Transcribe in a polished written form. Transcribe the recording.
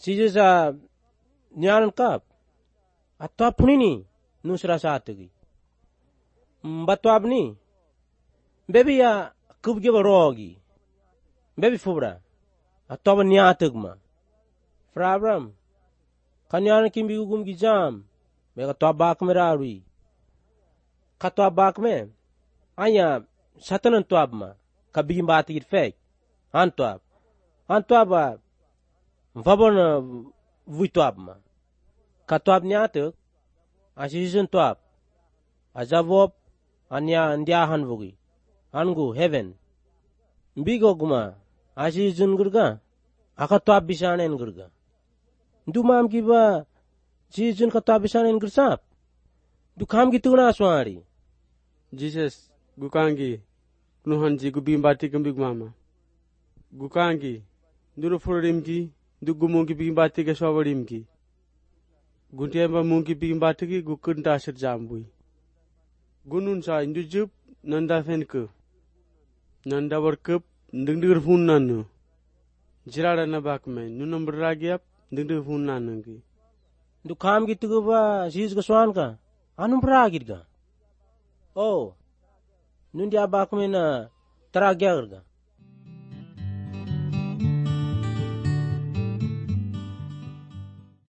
Jesus nyaran kap. Atwa punini nusra satagi. Batwab ni. Bebi ya kubge barogi. Bebi fubra. Atwa nyatagma. Fra Abraham. Kanyaran kimbi gugum gijam. Bega twa bak merarui. Katwa bak me. Anya satanan twab ma. Kabigim bati git fake. Antwab. Antwab vabon vuitwab ma. Katwab nyatuk. Asizun twab. Azavop anya ndiahan vugi. Angu heaven. Bigo guma. Asizun gurga. Akatwab bisanen gurga. Dumam kiba. Sizun katwab bisanen gursap. Dukam gitu na aswari. Jesus, gukangi. Nuhanji gubimbati kambig mama. Gukangi. Duro furimki. Dugumungi bimbati ke swawarimki. Guntiamba mungi bimbati ki gukunta asir jambui. Gunun sa indujub nanda fenke. Nanda warkep ndengder funnanu. Jirada na bakme. Nunam beragiap ndengder funnanu ki. Dukam gitu gua sis keswan ka. Anum beragir ga. Oh. Nundi abak me na teragya ga.